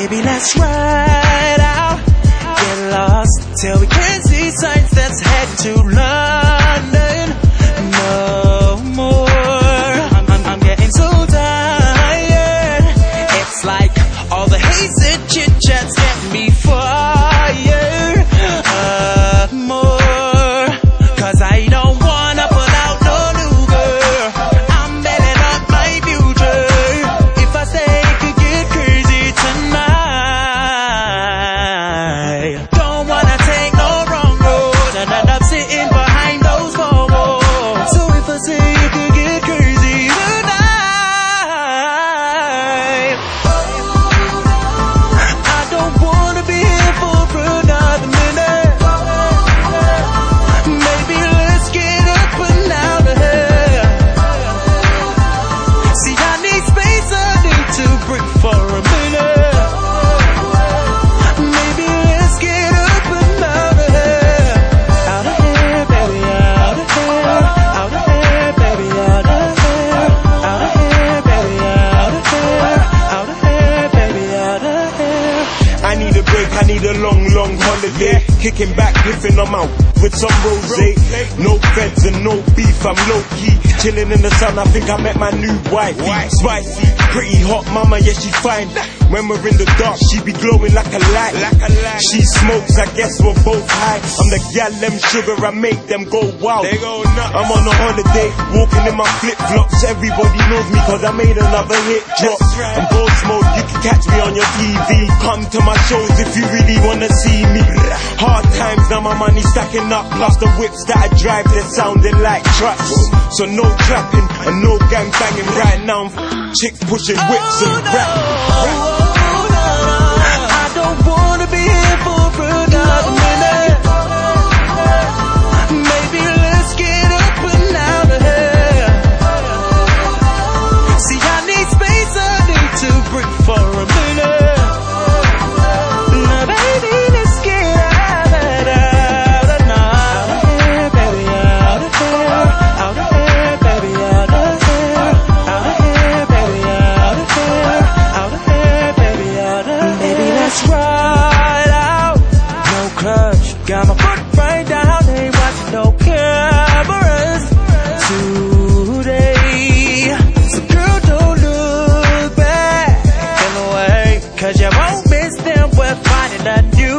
Baby, let's ride out, get lost till we can't see signs. Let's head to London. No more, I'm getting so tired. It's like all the hazy chit-chats get me fired. More, cause I don't wanna pull out no new girl. I'm betting up my future. If I say it could get crazy tonight, don't wanna take no wrong road and end up sitting behind those four walls. So if I say it could get crazy tonight, I don't wanna be here for another minute. Maybe let's get up and out of here. See, I need space, I need to breathe for a minute. Maybe let's get up and out of here. Out of here, baby, out of here. Out of here, baby, out of here. Out of here, baby, out of here. Out of here, baby, out of here. I need a break, I need a long, long holiday. Kicking back, piffing, I'm out with some rosé. No feds and no beef, I'm low-key. Chilling in the sun, I think I met my new wife. Spicy, pretty hot mama, yeah, she fine. When we're in the dark, she be glowing like a light. She smokes, I guess we're both high. I'm the gal, them sugar, I make them go wild. I'm on a holiday, walking in my flip-flops. Everybody knows me cause I made another hit drop. I'm bold mode, you can catch me on your TV. Come to my shows if you really wanna see me. Hard times, now my money stacking up. Plus the whips that I drive, they're sounding like trucks. So no trapping and no gang banging. Right now I'm chicks pushing whips and rap. I don't wanna be here for another minute. Maybe let's get up and out of here. See, I need space, I need to breathe for a minute. Now, baby, let's get out of now. Out of here, baby, out of here. Out of here, baby, out of here. Out of here, baby, out of here. Out of here, baby, out of here. Baby, let's ride out. No clutch, got my foot right down. Ain't watching no cameras today. So girl, don't look back in the way, cause you won't miss them. We're finding a new